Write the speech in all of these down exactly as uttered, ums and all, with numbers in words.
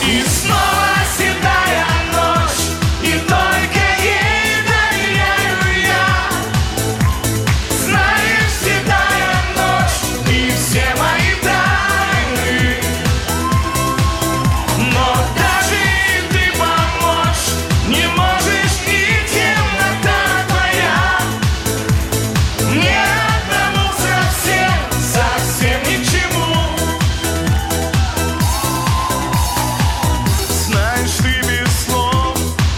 И снова седая ночь, и только ей доверяю я. Знаешь, седая ночь, и все мои тайны. Но даже и ты помочь не можешь, и темнота твоя. Мне одному совсем, совсем ничему. Знаешь, ты без слов,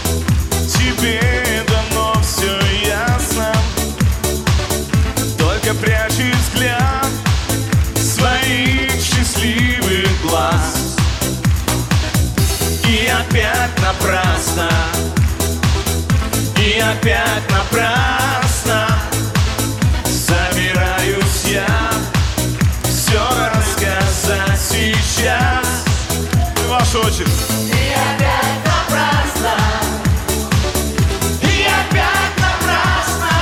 тебе давно все ясно. Только прячешь взгляд своих счастливых глаз. И опять напрасно, и опять напрасно собираюсь я все рассказать сейчас. Ваша очередь. И опять напрасно, и опять напрасно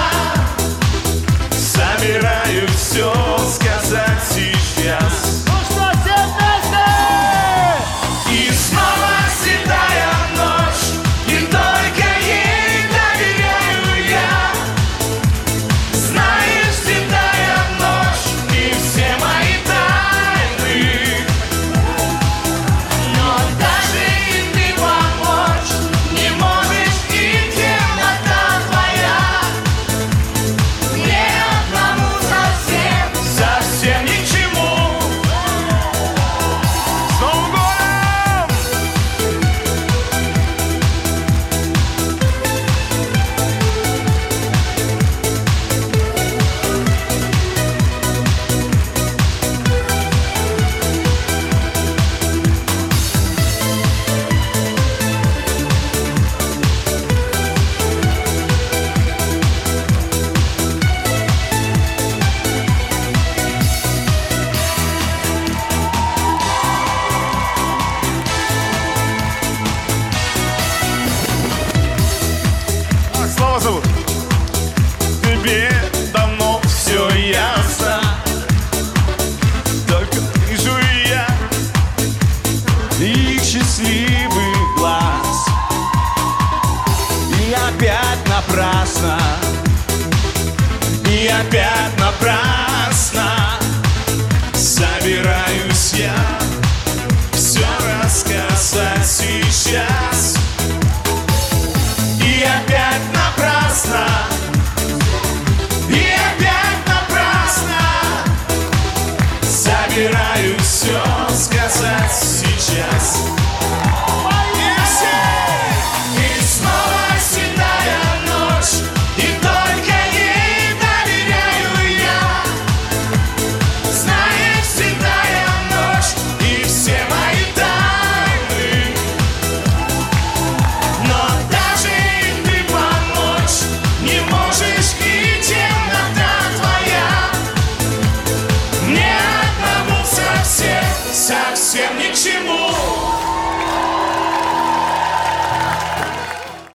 собираюсь все сказать сейчас. Ну что, все вместе! И снова седая ночь, и только ей доверяю я. Знаешь, седая ночь, и все мои тайны. Но даже и ты помочь не можешь, и темнота твоя. Мне одному совсем, совсем ничему. С Новым годом! Как Слава зовут? Тебе давно все ясно. Только вижу я их счастливый глаз. И опять напрасно, и опять напрасно собираюсь я все рассказать сейчас. И опять напрасно, и опять напрасно собираюсь все сказать сейчас.